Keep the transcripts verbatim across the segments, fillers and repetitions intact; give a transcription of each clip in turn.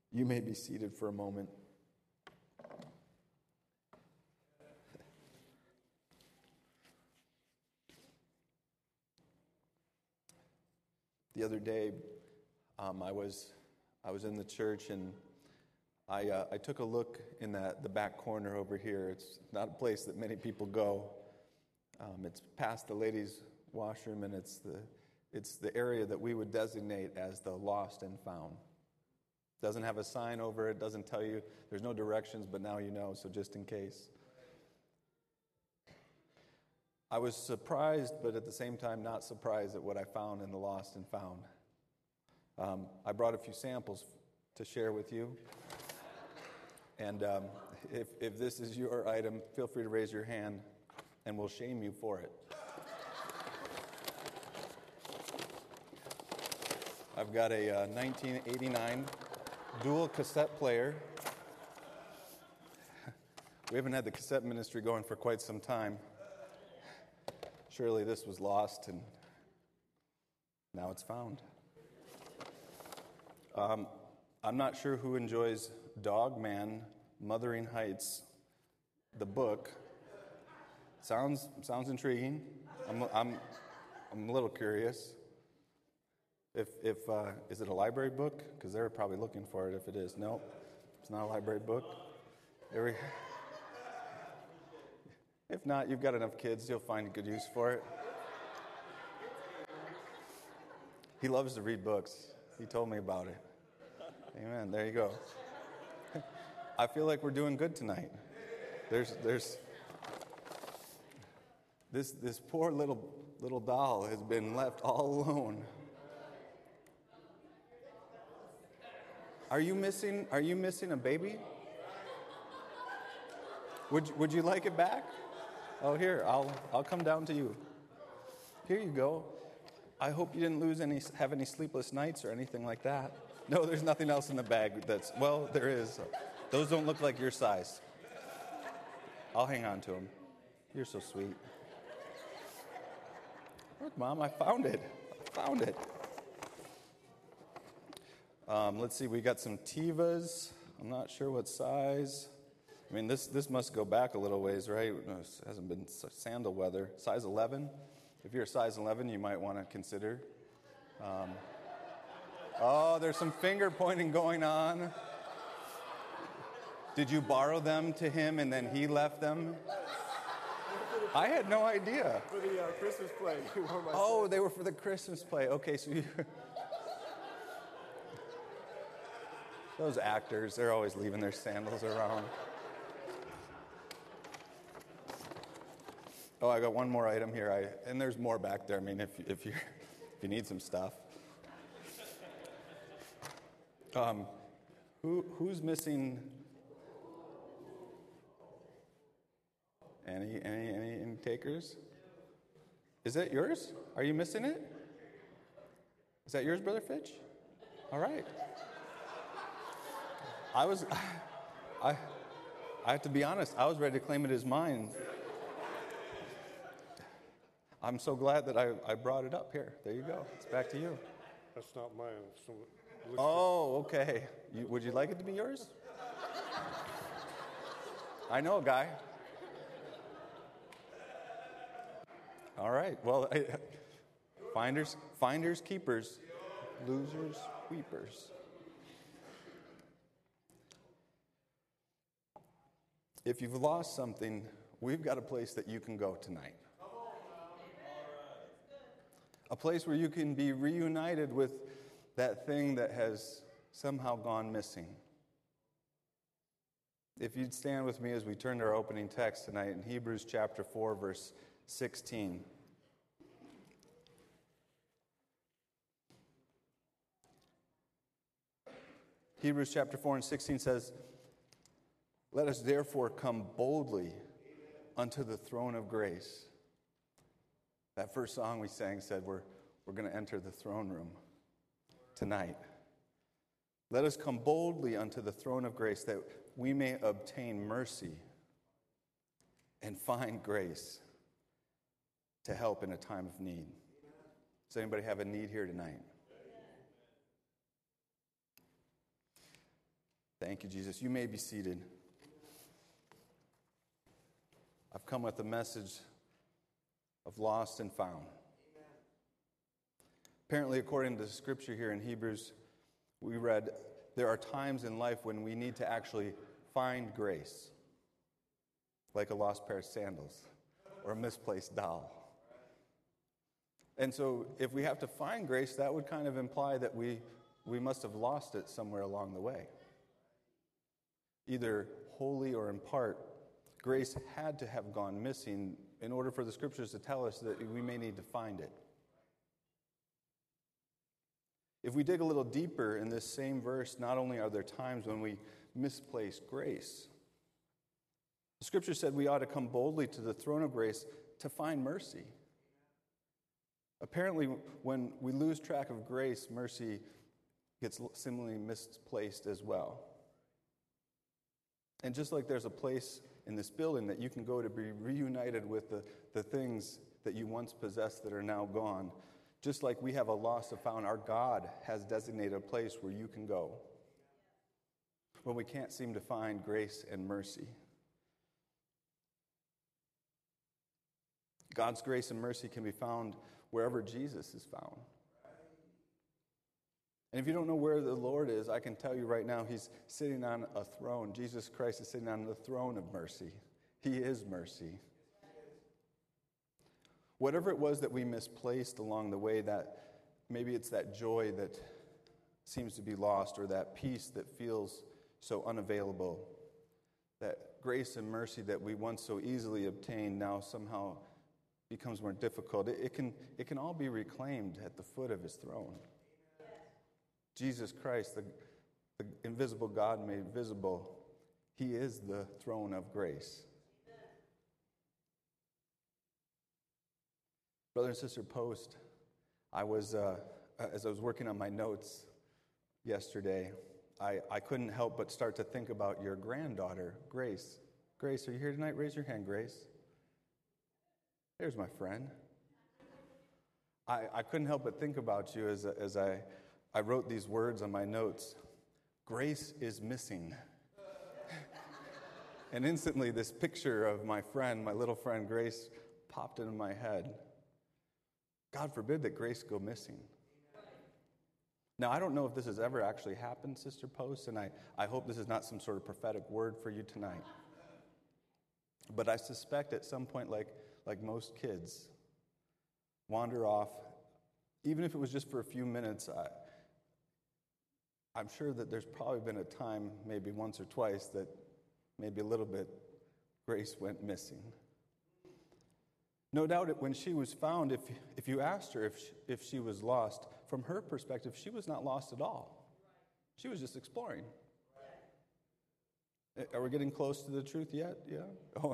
You may be seated for a moment. The other day, um, I was I was in the church and I uh, I took a look in that the back corner over here. It's not a place that many people go. Um, it's past the ladies' washroom, and it's the it's the area that we would designate as the lost and found. Doesn't have a sign over it, doesn't tell you, there's no directions, but now you know, so just in case. I was surprised, but at the same time not surprised at what I found in the lost and found. Um, I brought a few samples to share with you. And um, if, if this is your item, feel free to raise your hand, and we'll shame you for it. I've got a uh, nineteen eighty-nine dual cassette player. We haven't had the cassette ministry going for quite some time. Surely this was lost, and now it's found. Um, I'm not sure who enjoys Dog Man, Mothering Heights, the book. Sounds sounds intriguing. I'm I'm I'm a little curious. If if uh, is it a library book? Because they're probably looking for it. If it is, no, it's not a library book. Every, if not, you've got enough kids. You'll find a good use for it. He loves to read books. He told me about it. Amen. There you go. I feel like we're doing good tonight. There's there's this this poor little little doll has been left all alone. Are you missing are you missing a baby? Would would you like it back? Oh, here, I'll I'll come down to you. Here you go. I hope you didn't lose any have any sleepless nights or anything like that. No, there's nothing else in the bag that's, well, there is. Those don't look like your size. I'll hang on to them. You're so sweet. Look, Mom, I found it. I found it. Um, let's see, we got some Tevas. I'm not sure what size. I mean, this this must go back a little ways, right? It hasn't been sandal weather. Size eleven. If you're a size eleven, you might want to consider. Um, oh, there's some finger pointing going on. Did you borrow them to him and then he left them? I had no idea. For the uh, Christmas play. Oh, they were for the Christmas play. Okay, so you... Those actors, they're always leaving their sandals around. Oh, I got one more item here. I, and there's more back there. I mean, if, if, you if you need some stuff. Um, who who's missing... Any, any, any, any takers? Is that yours? Are you missing it? Is that yours, Brother Fitch? All right. I was, I, I have to be honest, I was ready to claim it as mine. I'm so glad that I, I brought it up here. There you go. It's back to you. That's not mine. So oh, okay. You, would you like it to be yours? I know a guy. All right. Well, I, finders, finders, keepers, losers, weepers. If you've lost something, we've got a place that you can go tonight. A place where you can be reunited with that thing that has somehow gone missing. If you'd stand with me as we turn to our opening text tonight in Hebrews chapter four, verse sixteen. Hebrews chapter four and sixteen says, "Let us therefore come boldly unto the throne of grace." That first song we sang said we're, we're going to enter the throne room tonight. Let us come boldly unto the throne of grace that we may obtain mercy and find grace to help in a time of need. Does anybody have a need here tonight? Thank you, Jesus. You may be seated. I've come with a message of lost and found. Apparently, according to the scripture here in Hebrews, we read, there are times in life when we need to actually find grace, like a lost pair of sandals or a misplaced doll. And so if we have to find grace, that would kind of imply that we, we must have lost it somewhere along the way. Either wholly or in part, grace had to have gone missing in order for the scriptures to tell us that we may need to find it. If we dig a little deeper in this same verse, not only are there times when we misplace grace, the scripture said we ought to come boldly to the throne of grace to find mercy. Apparently, when we lose track of grace, mercy gets similarly misplaced as well. And just like there's a place in this building that you can go to be reunited with the, the things that you once possessed that are now gone, just like we have a lost and found, our God has designated a place where you can go when we can't seem to find grace and mercy. God's grace and mercy can be found wherever Jesus is found. And if you don't know where the Lord is, I can tell you right now, he's sitting on a throne. Jesus Christ is sitting on the throne of mercy. He is mercy. Whatever it was that we misplaced along the way, that maybe it's that joy that seems to be lost or that peace that feels so unavailable, that grace and mercy that we once so easily obtained now somehow becomes more difficult. It, it can, it can all be reclaimed at the foot of his throne. Jesus Christ, the, the invisible God made visible, he is the throne of grace. Brother and Sister Post, I was, uh, as I was working on my notes yesterday, I, I couldn't help but start to think about your granddaughter, Grace. Grace, are you here tonight? Raise your hand, Grace. There's my friend. I, I couldn't help but think about you as, as I, I wrote these words on my notes. Grace is missing. And instantly this picture of my friend, my little friend Grace, popped into my head. God forbid that Grace go missing. Now, I don't know if this has ever actually happened, Sister Post, and I, I hope this is not some sort of prophetic word for you tonight. But I suspect at some point, like, like most kids, wander off, even if it was just for a few minutes. I, I'm sure that there's probably been a time, maybe once or twice, that maybe a little bit Grace went missing. No doubt when she was found, if, if you asked her if she, if she was lost, from her perspective, she was not lost at all. She was just exploring. Are we getting close to the truth yet? Yeah? Oh.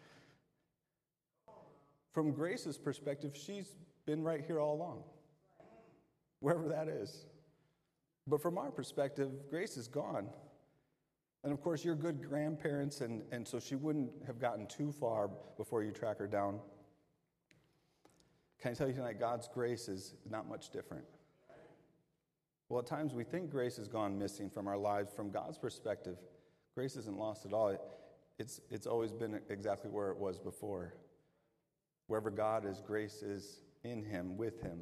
From Grace's perspective, she's been right here all along, wherever that is. But from our perspective, Grace is gone. And of course, you're good grandparents, and, and so she wouldn't have gotten too far before you track her down. Can I tell you tonight, God's grace is not much different. Well, at times we think grace has gone missing from our lives. From God's perspective, grace isn't lost at all. It, it's, it's always been exactly where it was before. Wherever God is, grace is in him, with him.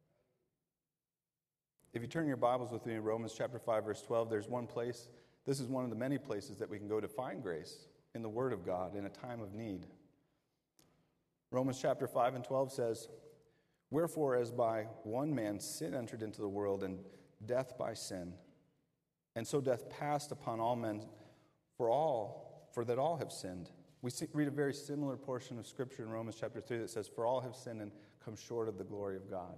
If you turn your Bibles with me in Romans chapter five, verse twelve, there's one place. This is one of the many places that we can go to find grace in the Word of God in a time of need. Romans chapter five and twelve says, "Wherefore, as by one man sin entered into the world, and death by sin, and so death passed upon all men, for all, for that all have sinned." We see, read a very similar portion of Scripture in Romans chapter three that says, "For all have sinned and come short of the glory of God."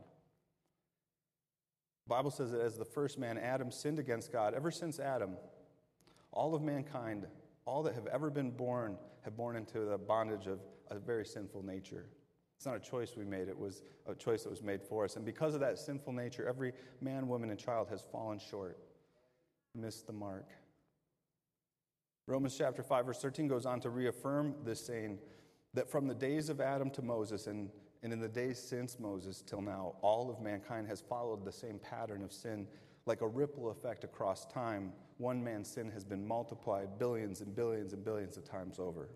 The Bible says that as the first man, Adam, sinned against God, ever since Adam, all of mankind, all that have ever been born, have born into the bondage of a very sinful nature. It's not a choice we made. It was a choice that was made for us. And because of that sinful nature, every man, woman, and child has fallen short, missed the mark. Romans chapter five, verse thirteen goes on to reaffirm this saying, that from the days of Adam to Moses, and, and in the days since Moses till now, all of mankind has followed the same pattern of sin, like a ripple effect across time, one man's sin has been multiplied billions and billions and billions of times over.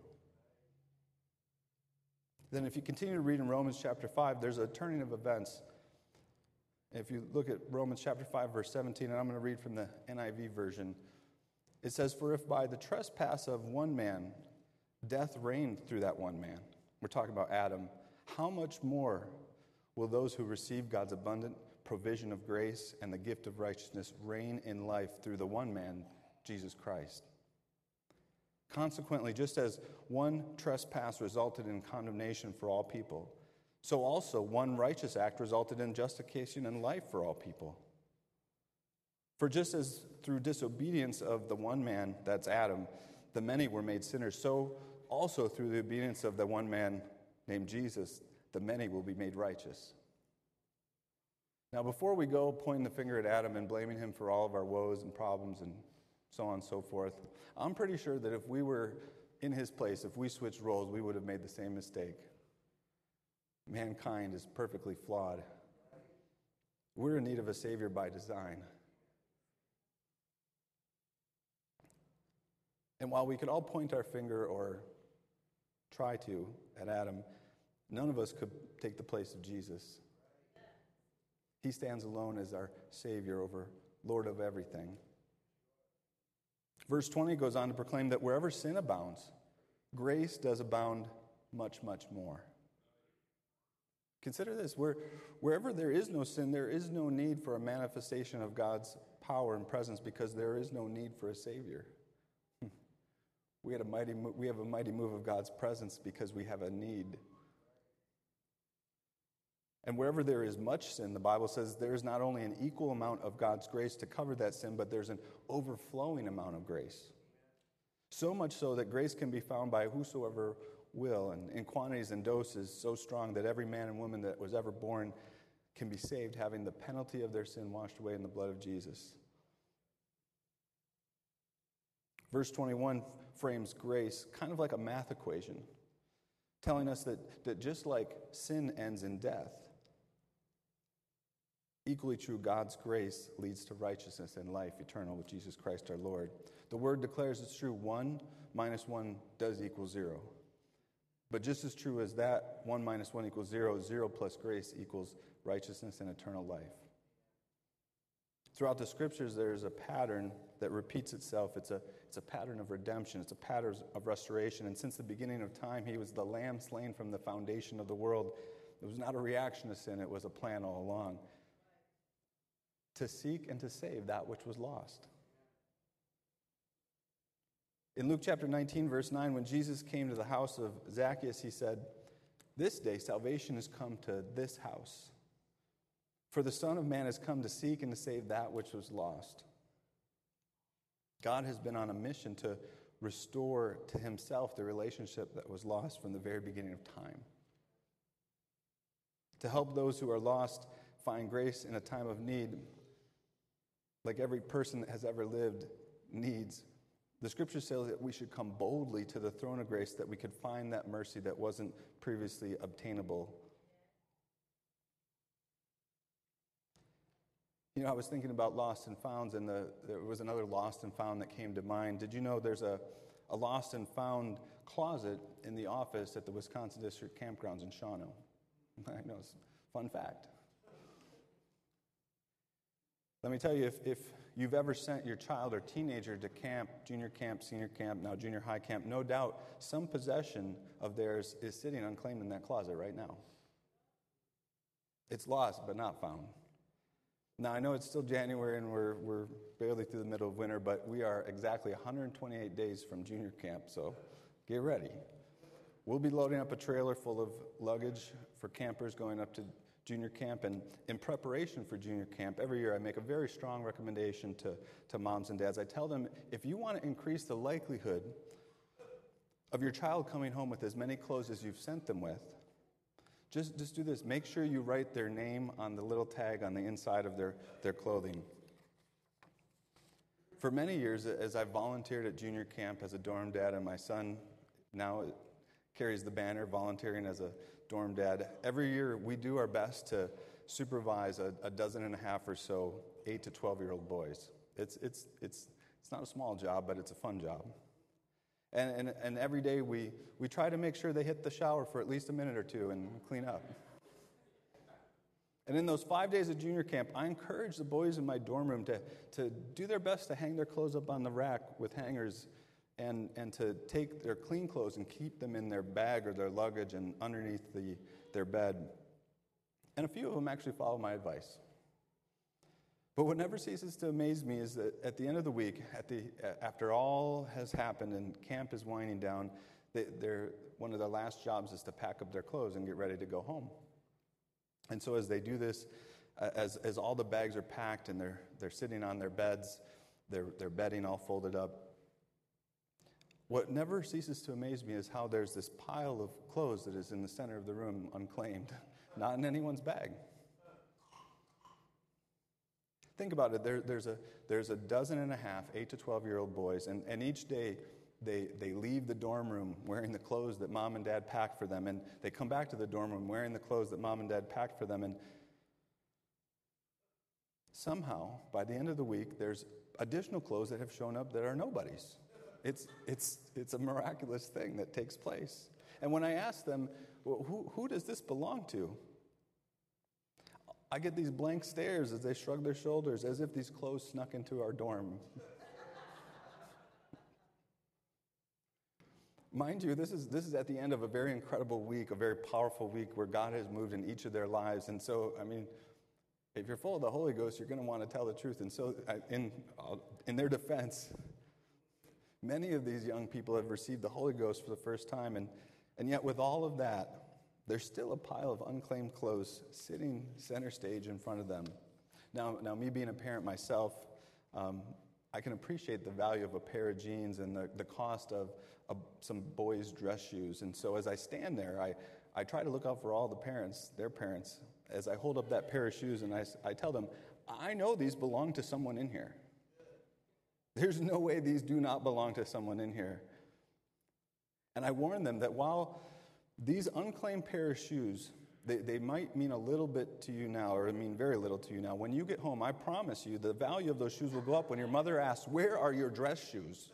Then if you continue to read in Romans chapter five, there's a turning of events. If you look at Romans chapter five, verse seventeen, and I'm going to read from the N I V version, it says, "For if by the trespass of one man death reigned through that one man," we're talking about Adam, "how much more will those who receive God's abundant provision of grace and the gift of righteousness reign in life through the one man, Jesus Christ? Consequently, just as one trespass resulted in condemnation for all people, so also one righteous act resulted in justification and life for all people. For just as through disobedience of the one man, that's Adam, the many were made sinners, so also through the obedience of the one man named Jesus, the many will be made righteous." Now, before we go pointing the finger at Adam and blaming him for all of our woes and problems and so on and so forth, I'm pretty sure that if we were in his place, if we switched roles, we would have made the same mistake. Mankind is perfectly flawed. We're in need of a Savior by design. And while we could all point our finger or try to at Adam, none of us could take the place of Jesus. He stands alone as our Savior, over Lord of everything. Verse twenty goes on to proclaim that wherever sin abounds, grace does abound much, much more. Consider this, where, wherever there is no sin, there is no need for a manifestation of God's power and presence, because there is no need for a Savior. We, had a mighty, we have a mighty move of God's presence because we have a need. And wherever there is much sin, the Bible says there is not only an equal amount of God's grace to cover that sin, but there's an overflowing amount of grace. So much so that grace can be found by whosoever will, and in quantities and doses so strong that every man and woman that was ever born can be saved, having the penalty of their sin washed away in the blood of Jesus. Verse twenty-one frames grace kind of like a math equation, telling us that, that just like sin ends in death, equally true, God's grace leads to righteousness and life eternal with Jesus Christ our Lord. The word declares it's true. One minus one does equal zero. But just as true as that, one minus one equals zero, zero plus grace equals righteousness and eternal life. Throughout the scriptures, there's a pattern that repeats itself. It's a, it's a pattern of redemption. It's a pattern of restoration. And since the beginning of time, he was the lamb slain from the foundation of the world. It was not a reaction to sin. It was a plan all along, to seek and to save that which was lost. In Luke chapter nineteen, verse nine, when Jesus came to the house of Zacchaeus, he said, "This day salvation has come to this house. For the Son of Man has come to seek and to save that which was lost." God has been on a mission to restore to himself the relationship that was lost from the very beginning of time. To help those who are lost find grace in a time of need, like every person that has ever lived needs. The scripture says that we should come boldly to the throne of grace, that we could find that mercy that wasn't previously obtainable. You know, I was thinking about lost and founds, and the, there was another lost and found that came to mind. Did you know there's a, a lost and found closet in the office at the Wisconsin District Campgrounds in Shawano? I know, it's a fun fact. Let me tell you, if, if you've ever sent your child or teenager to camp, junior camp, senior camp, now junior high camp, no doubt some possession of theirs is sitting unclaimed in that closet right now. It's lost but not found. Now, I know it's still January and we're we're barely through the middle of winter, but we are exactly one hundred twenty-eight days from junior camp, so get ready. We'll be loading up a trailer full of luggage for campers going up to junior camp, and in preparation for junior camp, every year I make a very strong recommendation to, to moms and dads. I tell them, if you want to increase the likelihood of your child coming home with as many clothes as you've sent them with, just, just do this. Make sure you write their name on the little tag on the inside of their, their clothing. For many years, as I volunteered at junior camp as a dorm dad, and my son now carries the banner volunteering as a dorm dad, every year we do our best to supervise a, a dozen and a half or so eight to twelve-year-old boys. It's, it's, it's, it's not a small job, but it's a fun job. And, and, and every day we, we try to make sure they hit the shower for at least a minute or two and clean up. And in those five days of junior camp, I encourage the boys in my dorm room to, to do their best to hang their clothes up on the rack with hangers and, and to take their clean clothes and keep them in their bag or their luggage and underneath the, their bed. And a few of them actually follow my advice. But what never ceases to amaze me is that at the end of the week, at the, after all has happened and camp is winding down, they, they're, one of their last jobs is to pack up their clothes and get ready to go home. And so as they do this, uh, as, as all the bags are packed and they're, they're sitting on their beds, their, their bedding all folded up, what never ceases to amaze me is how there's this pile of clothes that is in the center of the room unclaimed, not in anyone's bag. Think about it. There, there's, a, there's a dozen and a half, eight to twelve-year-old boys, and, and each day they, they leave the dorm room wearing the clothes that mom and dad packed for them, and they come back to the dorm room wearing the clothes that mom and dad packed for them, and somehow, by the end of the week, there's additional clothes that have shown up that are nobody's. It's, it's, it's a miraculous thing that takes place. And when I ask them, well, who, who does this belong to? I get these blank stares as they shrug their shoulders, as if these clothes snuck into our dorm. Mind you, this is, this is at the end of a very incredible week, a very powerful week where God has moved in each of their lives. And so, I mean, if you're full of the Holy Ghost, you're going to want to tell the truth. And so, in, in their defense, many of these young people have received the Holy Ghost for the first time. And, and yet, with all of that, there's still a pile of unclaimed clothes sitting center stage in front of them. Now, now me being a parent myself, um, I can appreciate the value of a pair of jeans and the, the cost of, of some boys' dress shoes. And so as I stand there, I, I try to look out for all the parents, their parents, as I hold up that pair of shoes and I, I tell them, I know these belong to someone in here. There's no way these do not belong to someone in here. And I warn them that while these unclaimed pair of shoes, they, they might mean a little bit to you now, or mean very little to you now. When you get home, I promise you, the value of those shoes will go up when your mother asks, where are your dress shoes?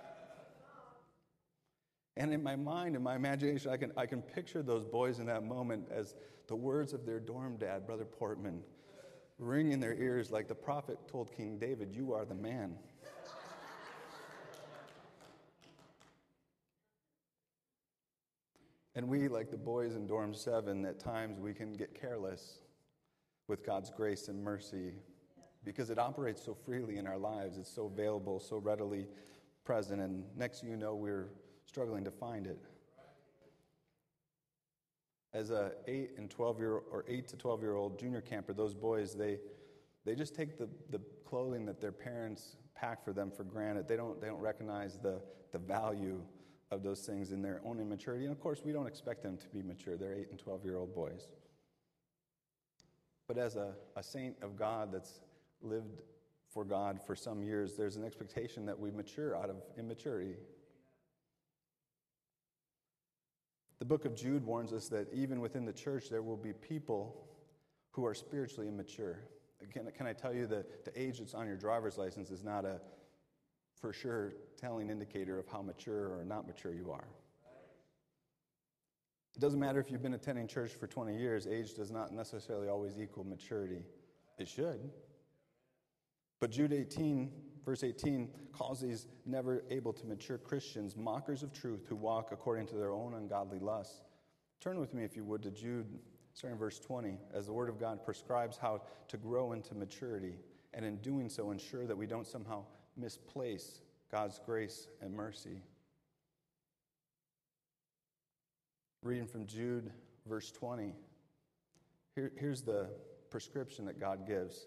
And in my mind, in my imagination, I can, I can picture those boys in that moment as the words of their dorm dad, Brother Portman, ring in their ears like the prophet told King David, you are the man. And we, like the boys in Dorm seven, at times we can get careless with God's grace and mercy because it operates so freely in our lives. It's so available, so readily present, and next thing you know, we're struggling to find it. As a eight and twelve year or eight to twelve year old junior camper, those boys they they just take the, the clothing that their parents pack for them for granted. They don't they don't recognize the the value of those things in their own immaturity. And of course, we don't expect them to be mature. They're eight and twelve-year-old boys. But as a, a saint of God that's lived for God for some years, there's an expectation that we mature out of immaturity. The book of Jude warns us that even within the church, there will be people who are spiritually immature. Can, can I tell you that the age that's on your driver's license is not a for sure telling indicator of how mature or not mature you are. It doesn't matter if you've been attending church for twenty years, age does not necessarily always equal maturity. It should. But Jude eighteen, verse eighteen, calls these never able to mature Christians mockers of truth who walk according to their own ungodly lusts. Turn with me, if you would, to Jude, starting in verse twenty, as the Word of God prescribes how to grow into maturity, and in doing so ensure that we don't somehow misplace God's grace and mercy. Reading from Jude, verse twenty. Here, here's the prescription that God gives.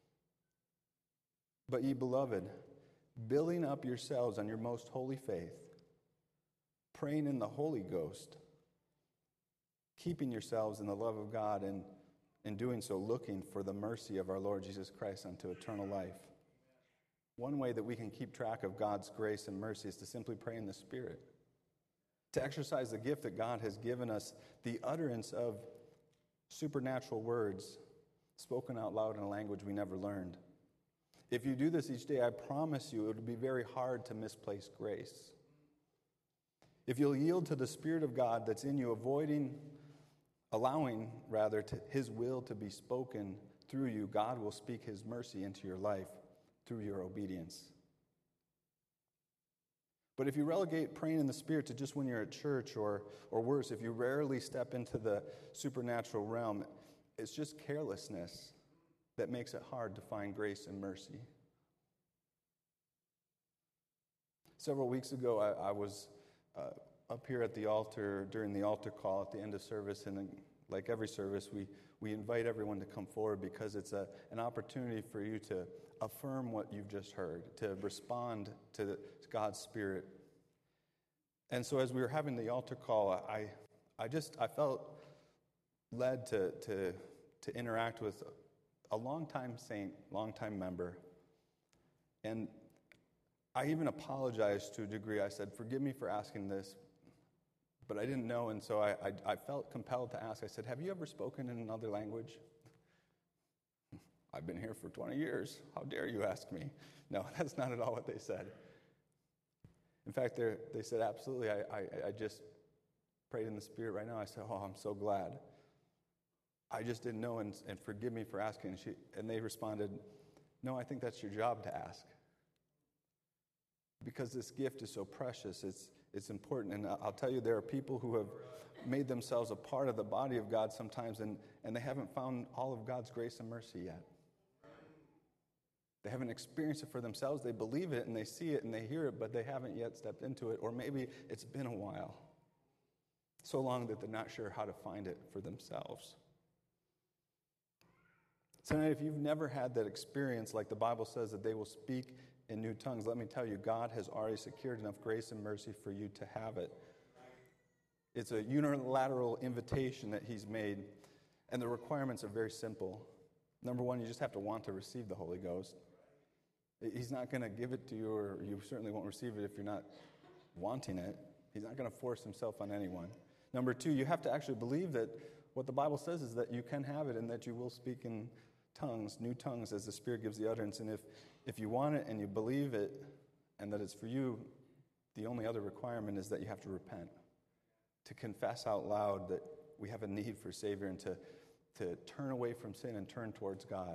But ye beloved, building up yourselves on your most holy faith, praying in the Holy Ghost, keeping yourselves in the love of God, and in doing so looking for the mercy of our Lord Jesus Christ unto eternal life. One way that we can keep track of God's grace and mercy is to simply pray in the Spirit. To exercise the gift that God has given us, the utterance of supernatural words spoken out loud in a language we never learned. If you do this each day, I promise you it will be very hard to misplace grace. If you'll yield to the Spirit of God that's in you, avoiding, allowing, rather, to His will to be spoken through you, God will speak His mercy into your life through your obedience. But if you relegate praying in the Spirit to just when you're at church, or, or worse, if you rarely step into the supernatural realm, it's just carelessness that makes it hard to find grace and mercy. Several weeks ago, I, I was uh, up here at the altar during the altar call at the end of service, and like every service, we, we invite everyone to come forward because it's a, an opportunity for you to affirm what you've just heard, to respond to, the, to God's Spirit. And so as we were having the altar call, I, I just, I felt led to, to, to interact with a longtime saint, longtime member. And I even apologized to a degree. I said, forgive me for asking this, but I didn't know, and so I, I, I felt compelled to ask. I said, have you ever spoken in another language? I've been here for twenty years. How dare you ask me? No, that's not at all what they said. In fact, they said, absolutely, I, I, I just prayed in the Spirit right now. I said, oh, I'm so glad. I just didn't know, and, and forgive me for asking. And, she, and they responded, no, I think that's your job to ask. Because this gift is so precious, it's, it's important. And I'll tell you, there are people who have made themselves a part of the body of God sometimes, and, and they haven't found all of God's grace and mercy yet. They haven't experienced it for themselves. They believe it, and they see it, and they hear it, but they haven't yet stepped into it. Or maybe it's been a while, so long that they're not sure how to find it for themselves. Tonight, if you've never had that experience, like the Bible says that they will speak in new tongues, let me tell you, God has already secured enough grace and mercy for you to have it. It's a unilateral invitation that He's made, and the requirements are very simple. Number one, you just have to want to receive the Holy Ghost. He's not going to give it to you, or you certainly won't receive it if you're not wanting it. He's not going to force Himself on anyone. Number two, you have to actually believe that what the Bible says is that you can have it and that you will speak in tongues, new tongues, as the Spirit gives the utterance. And if, if you want it and you believe it and that it's for you, the only other requirement is that you have to repent, to confess out loud that we have a need for a Savior, and to, to turn away from sin and turn towards God.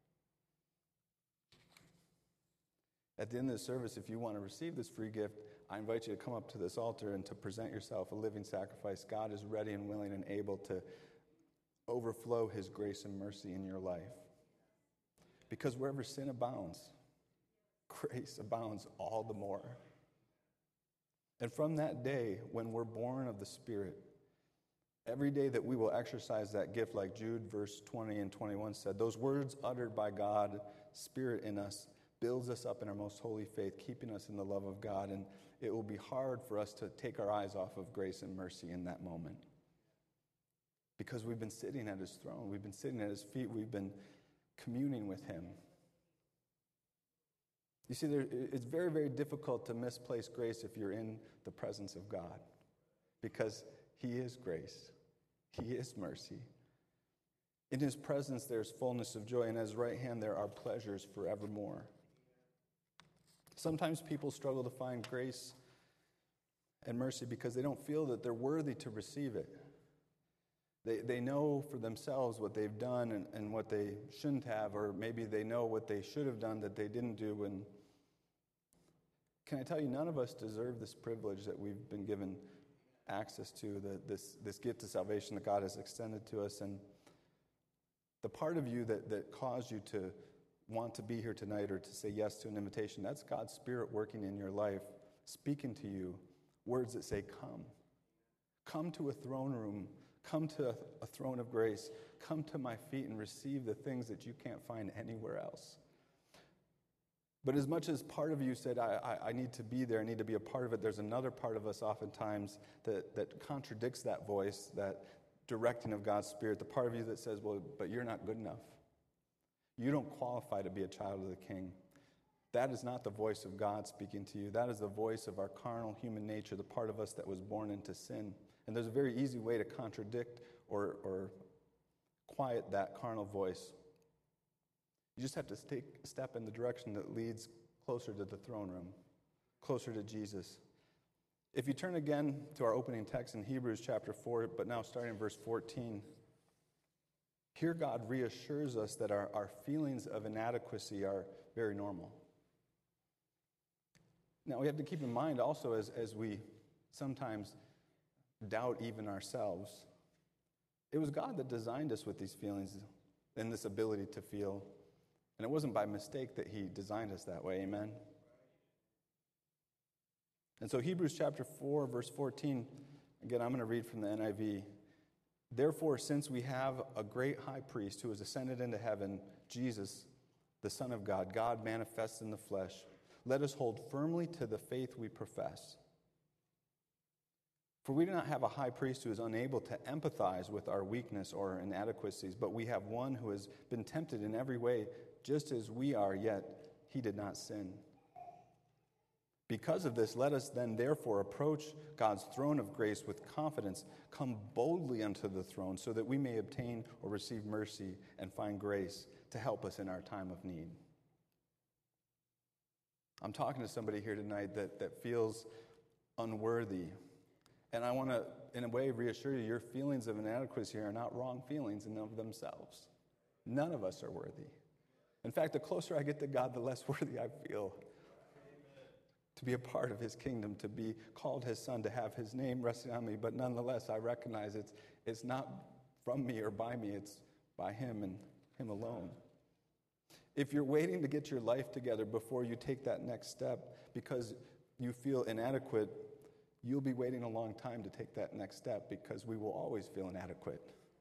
At the end of the service, if you want to receive this free gift, I invite you to come up to this altar and to present yourself a living sacrifice. God is ready and willing and able to overflow His grace and mercy in your life. Because wherever sin abounds, grace abounds all the more. And from that day, when we're born of the Spirit, every day that we will exercise that gift, like Jude verse twenty and twenty-one said, those words uttered by God, Spirit in us, builds us up in our most holy faith, keeping us in the love of God. And it will be hard for us to take our eyes off of grace and mercy in that moment. Because we've been sitting at His throne. We've been sitting at His feet. We've been communing with Him. You see, there, it's very, very difficult to misplace grace if you're in the presence of God. Because He is grace. He is mercy. In His presence there's fullness of joy, and at His right hand there are pleasures forevermore. Sometimes people struggle to find grace and mercy because they don't feel that they're worthy to receive it. They they know for themselves what they've done and, and what they shouldn't have, or maybe they know what they should have done that they didn't do. And can I tell you, none of us deserve this privilege that we've been given access to, the, this, this gift of salvation that God has extended to us. And the part of you that, that caused you to want to be here tonight or to say yes to an invitation, that's God's Spirit working in your life, speaking to you, words that say, come. Come to a throne room. Come to a throne of grace. Come to my feet and receive the things that you can't find anywhere else. But as much as part of you said, I, I, I need to be there, I need to be a part of it, there's another part of us oftentimes that, that contradicts that voice, that directing of God's Spirit, the part of you that says, well, but you're not good enough. You don't qualify to be a child of the King. That is not the voice of God speaking to you. That is the voice of our carnal human nature, the part of us that was born into sin. And there's a very easy way to contradict or, or quiet that carnal voice. You just have to take a step in the direction that leads closer to the throne room, closer to Jesus. If you turn again to our opening text in Hebrews chapter four, but now starting in verse fourteen, here God reassures us that our, our feelings of inadequacy are very normal. Now we have to keep in mind also as, as we sometimes doubt even ourselves, it was God that designed us with these feelings and this ability to feel. And it wasn't by mistake that he designed us that way, amen? And so Hebrews chapter four, verse fourteen, again, I'm going to read from the N I V. Therefore, since we have a great high priest who has ascended into heaven, Jesus, the Son of God, God manifests in the flesh, let us hold firmly to the faith we profess. For we do not have a high priest who is unable to empathize with our weakness or inadequacies, but we have one who has been tempted in every way, just as we are, yet he did not sin. Because of this, let us then therefore approach God's throne of grace with confidence, come boldly unto the throne, so that we may obtain or receive mercy and find grace to help us in our time of need. I'm talking to somebody here tonight that, that feels unworthy. And I want to, in a way, reassure you, your feelings of inadequacy are not wrong feelings in and of themselves. None of us are worthy. In fact, the closer I get to God, the less worthy I feel. To be a part of his kingdom, to be called his son, to have his name resting on me. But nonetheless, I recognize it's, it's not from me or by me. It's by him and him alone. If you're waiting to get your life together before you take that next step because you feel inadequate, you'll be waiting a long time to take that next step because we will always feel inadequate.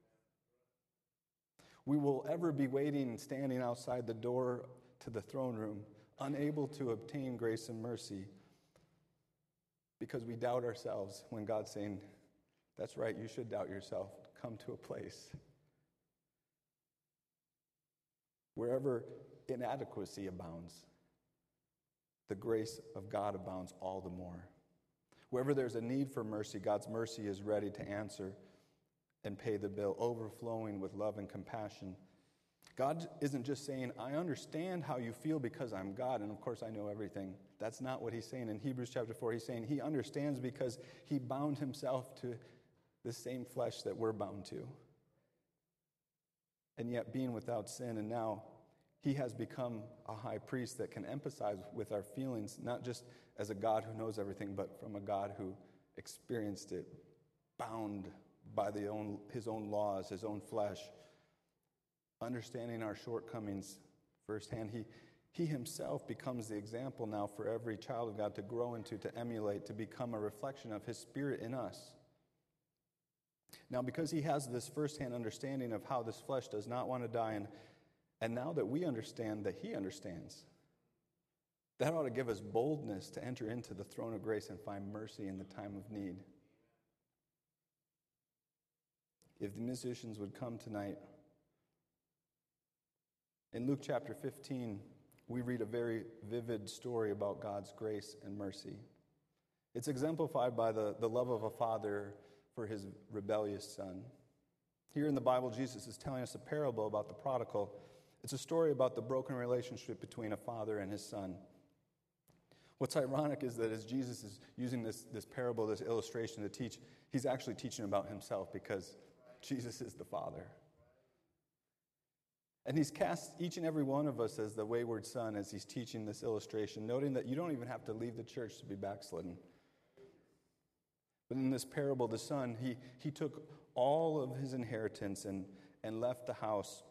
We will ever be waiting, standing outside the door to the throne room, unable to obtain grace and mercy because we doubt ourselves when God's saying, that's right, you should doubt yourself. Come to a place wherever inadequacy abounds, the grace of God abounds all the more. Wherever there's a need for mercy, God's mercy is ready to answer and pay the bill, overflowing with love and compassion. God isn't just saying, I understand how you feel because I'm God, and of course I know everything. That's not what he's saying. In Hebrews chapter four, he's saying he understands because he bound himself to the same flesh that we're bound to. And yet being without sin, and now he has become a high priest that can empathize with our feelings, not just as a God who knows everything, but from a God who experienced it, bound by the own, his own laws, his own flesh, understanding our shortcomings firsthand. He, he himself becomes the example now for every child of God to grow into, to emulate, to become a reflection of his Spirit in us. Now, because he has this firsthand understanding of how this flesh does not want to die, and, and now that we understand that he understands, that ought to give us boldness to enter into the throne of grace and find mercy in the time of need. If the musicians would come tonight, in Luke chapter fifteen, we read a very vivid story about God's grace and mercy. It's exemplified by the, the love of a father for his rebellious son. Here in the Bible, Jesus is telling us a parable about the prodigal. It's a story about the broken relationship between a father and his son. What's ironic is that as Jesus is using this, this parable, this illustration to teach, he's actually teaching about himself because Jesus is the Father. And he's cast each and every one of us as the wayward son as he's teaching this illustration, noting that you don't even have to leave the church to be backslidden. But in this parable, the son, he, he took all of his inheritance and, and left the house.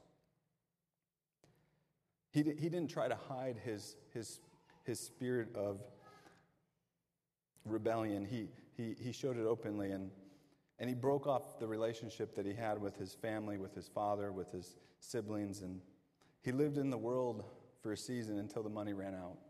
He, he didn't try to hide his, his, his spirit of rebellion. He, he, he showed it openly, and And he broke off the relationship that he had with his family, with his father, with his siblings. And he lived in the world for a season until the money ran out.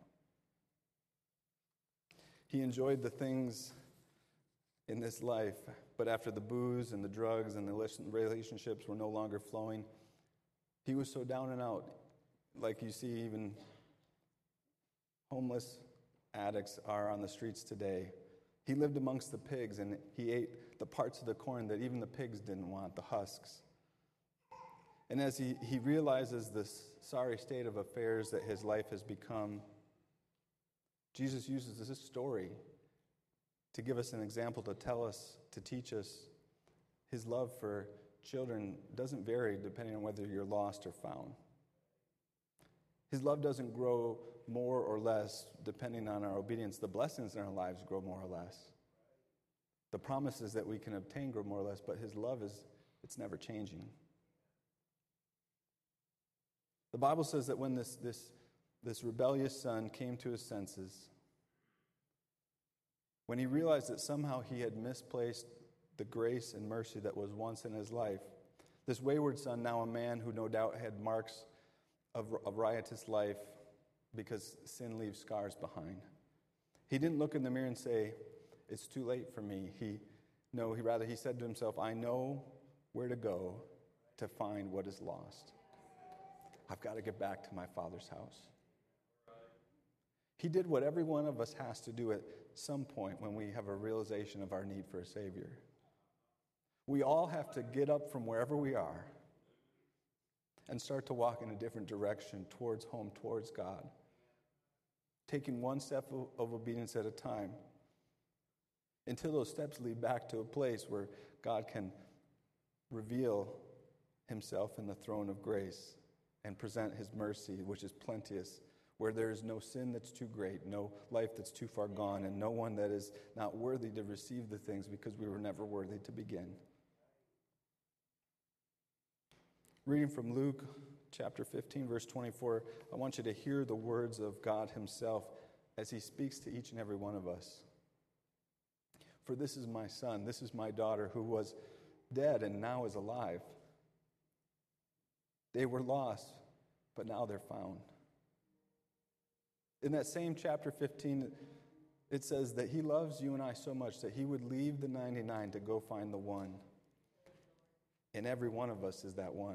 He enjoyed the things in this life, but after the booze and the drugs and the relationships were no longer flowing, he was so down and out, like you see even homeless addicts are on the streets today. He lived amongst the pigs, and he ate the parts of the corn that even the pigs didn't want, the husks. And as he, he realizes this sorry state of affairs that his life has become, Jesus uses this story to give us an example, to tell us, to teach us his love for children doesn't vary depending on whether you're lost or found. His love doesn't grow more or less depending on our obedience. The blessings in our lives grow more or less. The promises that we can obtain grow more or less, but his love is, it's never changing. The Bible says that when this, this, this rebellious son came to his senses, when he realized that somehow he had misplaced the grace and mercy that was once in his life, this wayward son, now a man who no doubt had marks of a riotous life because sin leaves scars behind. He didn't look in the mirror and say, it's too late for me. He, no, he rather, he said to himself, I know where to go to find what is lost. I've got to get back to my Father's house. He did what every one of us has to do at some point when we have a realization of our need for a Savior. We all have to get up from wherever we are and start to walk in a different direction towards home, towards God, taking one step of, of obedience at a time until those steps lead back to a place where God can reveal himself in the throne of grace and present his mercy, which is plenteous, where there is no sin that's too great, no life that's too far gone, and no one that is not worthy to receive the things because we were never worthy to begin. Reading from Luke chapter fifteen, verse twenty-four, I want you to hear the words of God himself as he speaks to each and every one of us. For this is my son, this is my daughter, who was dead and now is alive. They were lost, but now they're found. In that same chapter fifteen, it says that he loves you and I so much that he would leave the ninety-nine to go find the one. And every one of us is that one.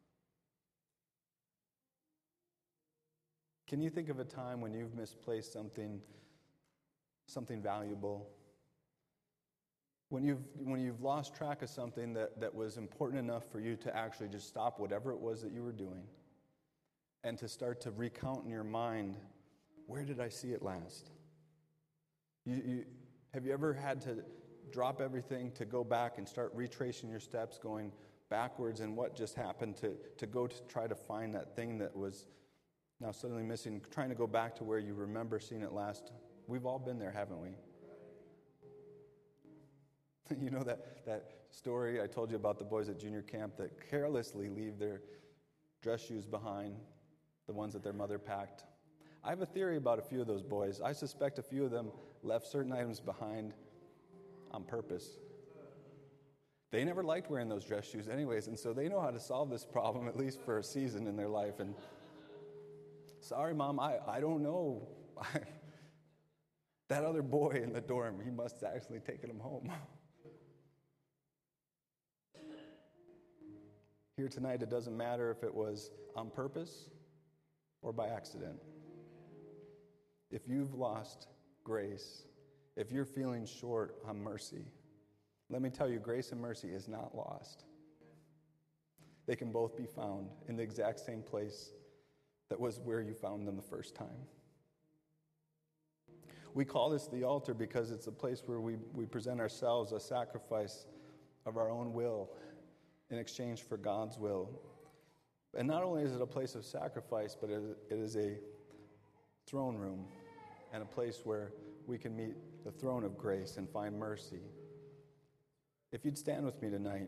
Can you think of a time when you've misplaced something, something valuable? When you've, when you've lost track of something that, that was important enough for you to actually just stop whatever it was that you were doing and to start to recount in your mind, where did I see it last? You, you, have you ever had to drop everything to go back and start retracing your steps, going backwards and what just happened, to, to go to try to find that thing that was now suddenly missing, trying to go back to where you remember seeing it last? We've all been there, haven't we? You know that, that story I told you about the boys at junior camp that carelessly leave their dress shoes behind, the ones that their mother packed? I have a theory about a few of those boys. I suspect a few of them left certain items behind on purpose. They never liked wearing those dress shoes anyways, and so they know how to solve this problem, at least for a season in their life. And sorry, Mom, I, I don't know. That other boy in the dorm, he must have actually taken them home. Here tonight, it doesn't matter if it was on purpose or by accident. If you've lost grace, if you're feeling short on mercy, let me tell you, grace and mercy is not lost. They can both be found in the exact same place that was where you found them the first time. We call this the altar because it's a place where we, we present ourselves a sacrifice of our own will in exchange for God's will. And not only is it a place of sacrifice, but it, it is a throne room and a place where we can meet the throne of grace and find mercy. If you'd stand with me tonight.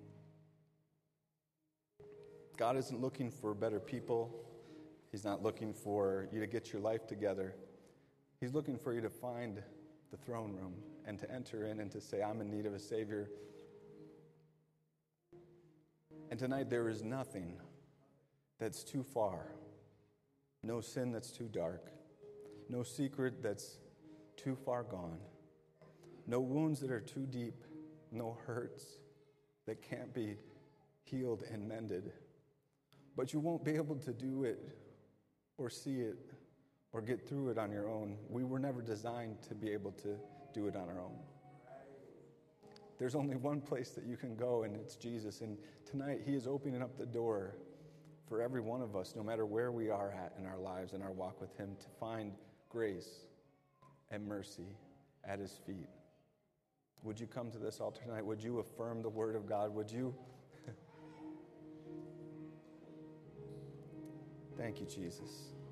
God isn't looking for better people. He's not looking for you to get your life together. He's looking for you to find the throne room and to enter in and to say, I'm in need of a Savior. And tonight there is nothing that's too far, no sin that's too dark, no secret that's too far gone, no wounds that are too deep, no hurts that can't be healed and mended. But you won't be able to do it or see it or get through it on your own. We were never designed to be able to do it on our own. There's only one place that you can go, and it's Jesus. And tonight, he is opening up the door for every one of us, no matter where we are at in our lives and our walk with him, to find grace and mercy at his feet. Would you come to this altar tonight? Would you affirm the word of God? Would you? Thank you, Jesus.